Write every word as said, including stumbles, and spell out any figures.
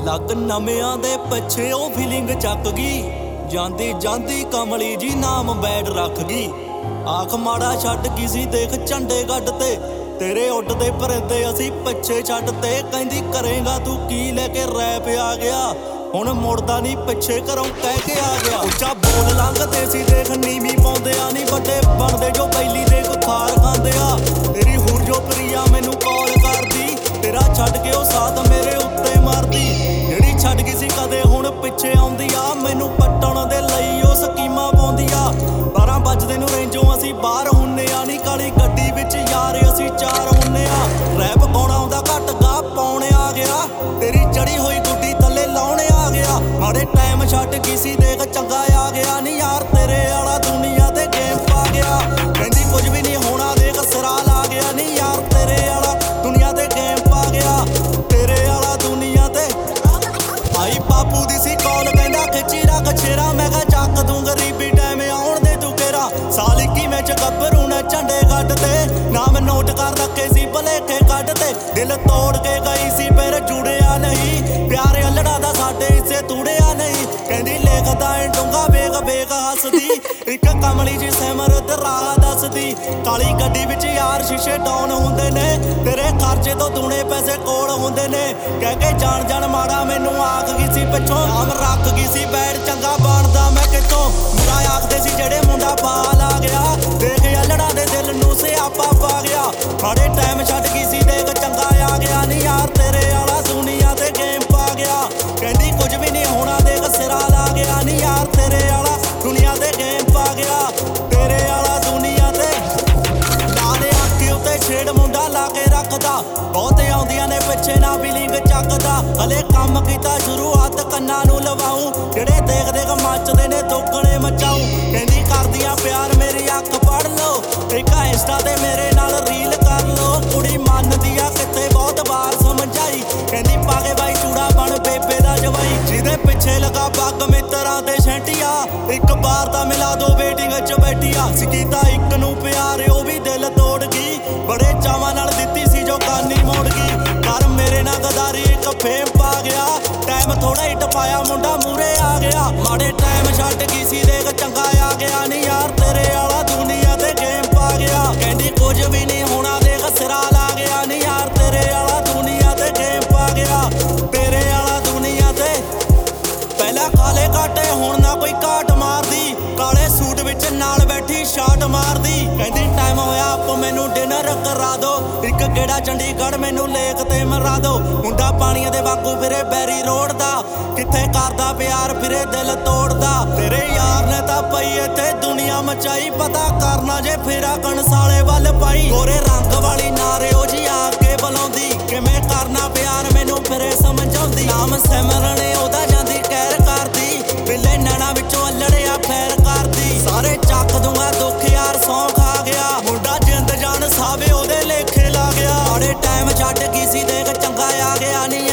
ਲੱਗ ਨਵਿਆਂ ਦੇ ਪਿੱਛੇ ਉਹ ਫੀਲਿੰਗ ਚੱਕ ਗਈ। ਜਾਂਦੀ ਜਾਂਦੀ ਕਮਲੀ ਜੀ ਨਾਮ ਬੈਡ ਰੱਖ ਗਈ। ਆਖ ਮਾੜਾ ਛੱਡ ਗਈ ਸੀ ਦੇਖ ਚੰਡੀਗੜ੍ਹ ਤੇ, ਤੇਰੇ ਉੱਡਦੇ ਪਰਿੰਦੇ ਅਸੀਂ ਪਿੱਛੇ ਛੱਡ ਤੇ। ਕਹਿੰਦੀ ਕਰੇਗਾ ਤੂੰ ਕੀ ਲੈ ਕੇ ਰੈਪ ਆ ਗਿਆ, ਹੁਣ ਮੁੜਦਾ ਨਹੀਂ ਪਿੱਛੇ ਘਰੋਂ ਕਹਿ ਕੇ ਆ ਗਿਆ। ਉੱਚਾ ਬੋਲ ਲੰਘਦੇ ਸੀ ਦੇਖ ਨੀਵੀਂ ਪਾਉਂਦੇ ਆ ਨੀ ਵੱਡੇ ਬਣਦੇ ਜੋ ਬੈਲੀ ਦੇ ਖਾਰ ਖਾਂਦੇ ਆ। ਤੇਰੀ ਹੁਰ ਜੋ ਪ੍ਰਿਆ ਮੈਨੂੰ ਕਾਲ ਕਰਦੀ, ਤੇਰਾ ਛੱਡ ਕੇ ਉਹ ਸਾਥ ਮੇਰੇ ਉੱਤੇ ਮਾਰਦੀ। ਜਿਹੜੀ ਛੱਡ ਗਈ ਸੀ ਕਦੇ ਹੁਣ ਪਿੱਛੇ ਆਉਂਦੀ ਆ, ਮੈਨੂੰ ਪੱਟਣ ਦੇ ਲਈ ਉਹ ਸਕੀਮਾਂ ਪਾਉਂਦੀ ਆ। ਬਾਰਾਂ ਵੱਜਦੇ ਨੂੰ ਰੇਂਜੋਂ ਅਸੀਂ ਬਾਹਰ ਹੁੰਨੇ ਆ ਨੀ, ਕਾਲੀ ਗੱਡੀ ਵਿੱਚ ਯਾਰ ਅਸੀਂ ਚਾਰ ਹੁੰਨੇ ਆ। ਰੈਪ ਗਾਉਣਾ ਆਉਂਦਾ ਘੱਟ ਗਾ ਪਾਉਣੇ ਆ ਗਿਆ, ਤੇਰੀ ਚੜੀ ਹੋਈ ਗੁੱਡੀ ਥੱਲੇ ਲਾਉਣੇ ਆ ਗਿਆ। ਮਾੜੇ ਟਾਈਮ ਛੱਡ ਗਈ ਸੀ ਦੇਖ ਚੰਗਾ ਆ ਗਿਆ ਨੀ ਯਾਰ, ਤੇਰੇ ਵਾਲਾ ਦੁਨੀਆ ਤੇ ਗੇਮ ਪਾ ਗਿਆ। ਕਹਿੰਦੀ ਕੁਝ ਵੀ ਨਹੀਂ ਹੋਣਾ ਦੇਖ ਸਿਰਾ ਲਾ ਗਿਆ ਨੀ ਯਾਰ, ਤੇਰੇ ਵਾਲਾ ਦੁਨੀਆ ਤੇ ਗੇਮ ਪਾ ਗਿਆ। ਤੇਰੇ ਵਾਲਾ ਦੁਨੀਆ ਤੇ ਆਈ ਬਾਪੂ ਦੀ ਸੀ ਕਾਲ, ਕਹਿੰਦਾ ਖਿੱਚੀ ਰੱਖ ਛੇਰਾ। ਮੈਂ ਕਿਹਾ ਚੱਕ ਦੂੰ ਗਰੀਬੀ ਟਾਈਮ ਆਉਣ ਦੇ ਤੂੰ ਕੇਰਾ। ਸਾਲ ਇੱਕੀ ਮੈਂ ਚ ਗੱਭਰੂ ਨੇ ਚੰਡੀਗੜ੍ਹ ਤੇ, ਨਾਮ ਨੋਟ ਕਰ ਰੱਖੇ ਸੀ ਭਲੇਖੇ ਕੱਢ ਤੇ। ਦਿਲ ਤੋੜ ਕੇ ਗਈ ਸੀ ਫਿਰ ਜੁੜਿਆ ਨਹੀਂ, ਪਿਆਰ ਅਲੜਾ ਦਾ ਸਾਡੇ ਹਿੱਸੇ ਤੁੜਿਆ ਨਹੀਂ। ਕਹਿੰਦੀ ਲਿਖਦਾ ਏ ਡੂੰਘਾ ਵੇਖ ਵੇਖ ਹੱਸਦੀ, ਇੱਕ ਕਮਲੀ ਜੀ ਸਿਮਰਤ ਰਾਹ ਦੱਸਦੀ। ਕਾਲੀ ਗੱਡੀ ਵਿੱਚ ਯਾਰ ਸ਼ੀਸ਼ੇ ਡਾਊਨ ਹੁੰਦੇ ਨੇ, ਤੇਰੇ ਖਰਚੇ ਤੋਂ ਦੂਣੇ ਪੈਸੇ ਕੋਲ ਹੁੰਦੇ ਨੇ। ਕਹਿ ਕੇ ਜਾਣ ਜਾਣ ਮਾੜਾ ਮੈਨੂੰ ਆਖ ਗਈ ਸੀ ਪਿੱਛੋਂ, ਨਾਮ ਰੱਖ ਗਈ ਸੀ ਬੈਡ ਚੰਗਾ ਬਣਦਾ ਮੈਂ ਕਿੱਥੋਂ। ਮੁੰਡਾ ਆਖਦੇ ਸੀ ਜਿਹੜੇ ਮੁੰਡਾ ਬਾਲ ਆ ਗਿਆ, ਦੇਖ ਅਲੜਾ ਦੇ ਦਿਲ ਨੂੰ ਸਿਆਪਾ ਪਾ ਗਿਆ। ਮਾੜੇ ਟਾਈਮ ਛੱਡ ਗਈ ਸੀ ਦੇਖ ਚੰਗਾ ਆ ਗਿਆ ਨੀ ਯਾਰ, ਤੇਰੇ ਵਾਲਾ ਦੁਨੀਆ ਤੇ ਗੇਮ ਪਾ ਗਿਆ। ਕਹਿੰਦੀ ਕੁਝ ਵੀ ਨਹੀਂ ਹੋਣਾ ਦੇਖ ਸਿਰਾ ਲਾ ਗਿਆ ਨੀ ਯਾਰ, ਤੇਰੇ ਵਾਲਾ ਦੁਨੀਆ ਤੇ ਗੇਮ ਪਾ ਗਿਆ। ਤੇਰੇ ਵਾਲਾ ਦੁਨੀਆ ਤੇ ਲਾਰੇ ਅੱਖੀ ਉੱਤੇ ਛੇੜ ਮੁੰਡਾ ਲਾ ਕੇ ਰੱਖਦਾ। ਬਹੁਤ ਆਉਂਦੀਆਂ ਨੇ ਪਿੱਛੇ ਨਾ ਫੀਲਿੰਗ ਚੱਕਦਾ। ਹਲੇ ਕੰਮ ਕੀਤਾ ਸ਼ੁਰੂ ਹੱਥ ਕੰਨਾਂ ਨੂੰ ਲਵਾਉ, ਜਿਹੜੇ ਦੇਖ ਦੇਖ ਮੱਚਦੇ ਨੇ ਦੁੱਗਣੇ ਮਚਾਉ। ਕਹਿੰਦੀ ਕਰਦੀਆਂ ਪਿਆਰ ਮੇਰੀ ਅੱਖ ਪੜ ਲੋ, ਇੱਕ ਇੰਸਟਾ ਤੇ ਮੇਰੇ ਨਾਲ ਰੀਲ ਕਰ ਲੋ। ਕੁੜੀ ਮੰਨਦੀ ਆ ਕਿੱਥੇ ਬਹੁਤ ਵਾਰ ਸਮਝਾਈ, ਕਹਿੰਦੀ ਪਾਗੇ ਬਾਈ ਚੂੜਾ ਬਣ ਬੇਬੇ ਦਾ ਜਵਾਈ। ਜਿਹਦੇ ਪਿੱਛੇ ਲਗਾ ਪੱਗ ਮਿੱਤਰਾਂ ਤੇ ਸ਼ੈਂਟੀਆਂ, ਇੱਕ ਵਾਰ ਤਾਂ ਮਿਲਾ ਦੋ ਵੇਟਿੰਗ ਚ ਬੈਠੀਆਂ। ਸਿੱਕੀਤਾ ਇੱਕ ਨੂੰ ਪਿਆਰ ਉਹ ਵੀ ਦਿਲ ਤੋੜ ਗਈ, ਬੜੇ ਚਾਵਾਂ ਨਾਲ ਦਿੱਤੀ ਸੀ ਜੋ ਕਾਨੀ ਮੋੜ ਗਈ। ਕਰ ਮੇਰੇ ਨਾਲ ਗਦਾਰੀ ਇੱਕ ਫੇਮ ਪਾ ਗਿਆ, ਟਾਈਮ ਥੋੜਾ ਹੀ ਟਪਾਇਆ ਮੁੰਡਾ ਮੂਰੇ ਆ ਗਿਆ। ਮਾੜੇ ਟਾਈਮ ਛੱਡ ਗਈ ਸੀ ਦੇਖ ਚੰਗਾ ਆ ਗਿਆ ਨੀ ਯਾਰ, ਤੇਰੇ ਵਾਲਾ ਦੁਨੀਆ ਤੇ ਗੇਮ ਪਾ ਗਿਆ। ਕਹਿੰਦੀ ਕੁਝ ਵੀ ਨਹੀਂ ਹੋਣਾ ਦੇਖ ਸਿਰਾ ਲਾ ਗਿਆ ਨੀ ਯਾਰ, ਤੇਰੇ ਵਾਲਾ ਦੁਨੀਆ ਤੇ ਗੇਮ ਪਾ ਗਿਆ। ਤੇਰੇ ਵਾਲਾ ਦੁਨੀਆ ਤੇ ਪਹਿਲਾਂ ਕਾਲੇ ਕਾਟੇ ਹੁਣ ਨਾ ਕੋਈ ਘਾਟ ਮਾਰਦੀ, ਕਾਲੇ ਸੂਟ ਵਿੱਚ ਨਾਲ ਬੈਠੀ ਸ਼ਾਟ ਮਾਰਦੀ। ਕਹਿੰਦੀ ਟਾਈਮ ਹੋਇਆ ਆਪ ਮੈਨੂੰ ਡਿਨਰ ਕਰਾ ਦੋ, ਇੱਕ ਗੇੜਾ ਚੰਡੀਗੜ੍ਹ ਮੈਨੂੰ ਲੇਕ ਤੇ ਮਰਾ ਦੋ। ਮੁੰਡਾ ਪਾਣੀਆਂ ਦੇ ਵਾਂਗੂ ਫਿਰੇ ਬੈਰੀ ਰੋਡ ਦਾ, ਕਿੱਥੇ ਕਰਦਾ ਪਿਆਰ ਫਿਰੇ ਦਿਲ ਤੋੜਦਾ। ਤੇਰੇ ਯਾਰ ਨੇ ਤਾਂ ਪਈ ਇੱਥੇ ਦੁਨੀਆ ਮਚਾਈ, ਪਤਾ ਕਰਨਾ ਜੇ ਫੇਰਾ ਕਣਸਾਲੇ ਵੱਲ ਪਾਈ। ਗੋਰੇ ਰੰਗ ਵਾਲੀ ਨਾਰੇ ਉਹ ਜੀ ਆ ਕੇ ਬੁਲਾਉਂਦੀ, ਕਿਵੇਂ ਕਰਨਾ ਪਿਆਰ ਮੈਨੂੰ ਫਿਰੇ ਸਮਝਾਉਂਦੀ। ਨਾਮ ਸਿਮਰਨੇ ਉਹਦਾ ਜਾਂਦੀ ਕਹਿਰ ਕਰਦੀ, ਬਿੱਲੇ ਨੈਣਾ ਵਿੱਚੋਂ ਅਲੜਿਆ ਫੈਰ ਕਰਦੀ। ਸਾਰੇ ਚੱਕ ਦੂੰਗਾ ਦੁੱਖ ਯਾਰ ਸੌਂ ਖਾ ਗਿਆ, ਮੁੰਡਾ ਜਿੰਦ ਜਾਨ ਸਾਵੇ ਉਹਦੇ ਲੇਖੇ ਲਾ ਗਿਆ। ਮਾੜੇ ਟਾਈਮ ਛੱਡ ਗਈ ਸੀ ਦੇਖ ਚੰਗਾ ਆ ਗਿਆ ਨੀ